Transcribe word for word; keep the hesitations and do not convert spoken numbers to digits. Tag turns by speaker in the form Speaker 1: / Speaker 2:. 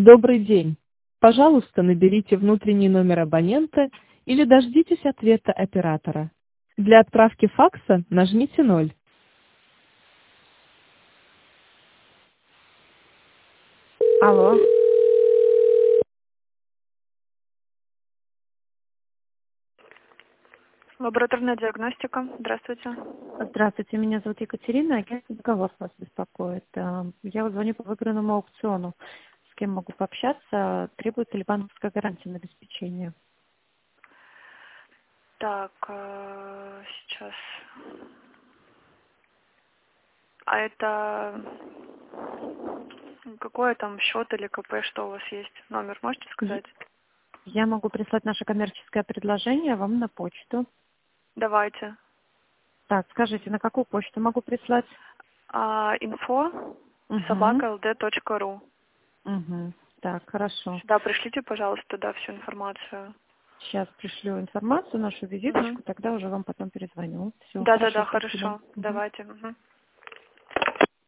Speaker 1: Добрый день. Пожалуйста, наберите внутренний номер абонента или дождитесь ответа оператора. Для отправки факса нажмите ноль.
Speaker 2: Алло.
Speaker 3: Лабораторная диагностика. Здравствуйте.
Speaker 2: Здравствуйте, меня зовут Екатерина, агентство «Договор» вас беспокоит. Э, Я вот звоню по выигранному аукциону. С кем могу пообщаться? Требуется ли банковская гарантия на обеспечение?
Speaker 3: Так, э, сейчас. А это какой там счет или КП, что у вас есть? Номер можете
Speaker 2: И
Speaker 3: сказать?
Speaker 2: Я могу прислать наше коммерческое предложение вам на почту.
Speaker 3: Давайте.
Speaker 2: Так, скажите, на какую почту могу прислать?
Speaker 3: А, инфо
Speaker 2: Угу.
Speaker 3: собака эл дэ точка ру.
Speaker 2: Угу. Так, хорошо.
Speaker 3: Сюда пришлите, пожалуйста, туда всю информацию.
Speaker 2: Сейчас пришлю информацию, нашу
Speaker 3: Угу.
Speaker 2: визиточку, тогда уже вам потом перезвоню. Все,
Speaker 3: Да, да,
Speaker 2: хорошо,
Speaker 3: да,
Speaker 2: спасибо.
Speaker 3: хорошо.
Speaker 2: Мгм.
Speaker 3: Давайте. Угу.